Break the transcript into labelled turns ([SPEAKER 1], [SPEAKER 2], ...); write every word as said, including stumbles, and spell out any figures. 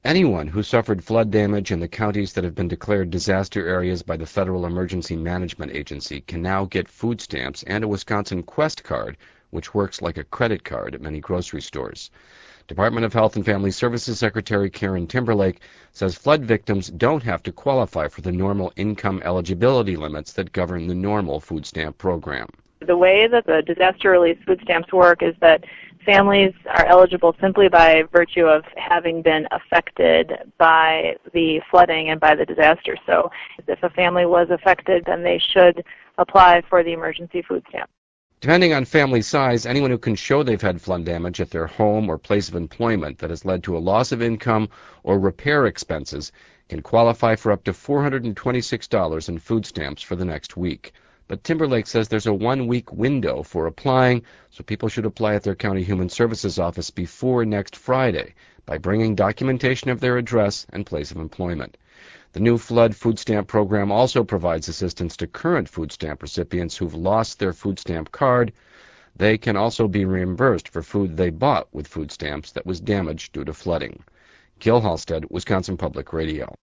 [SPEAKER 1] Anyone who suffered flood damage in the counties that have been declared disaster areas by the Federal Emergency Management Agency can now get food stamps and a Wisconsin Quest card, which works like a credit card at many grocery stores. Department of Health and Family Services Secretary Karen Timberlake says flood victims don't have to qualify for the normal income eligibility limits that govern the normal food stamp program.
[SPEAKER 2] The way that the disaster relief food stamps work is that families are eligible simply by virtue of having been affected by the flooding and by the disaster. So if a family was affected, then they should apply for the emergency food stamp.
[SPEAKER 1] Depending on family size, anyone who can show they've had flood damage at their home or place of employment that has led to a loss of income or repair expenses can qualify for up to four hundred twenty-six dollars in food stamps for the next week. But Timberlake says there's a one-week window for applying, so people should apply at their county human services office before next Friday by bringing documentation of their address and place of employment. The new flood food stamp program also provides assistance to current food stamp recipients who've lost their food stamp card. They can also be reimbursed for food they bought with food stamps that was damaged due to flooding. Gil Halstead, Wisconsin Public Radio.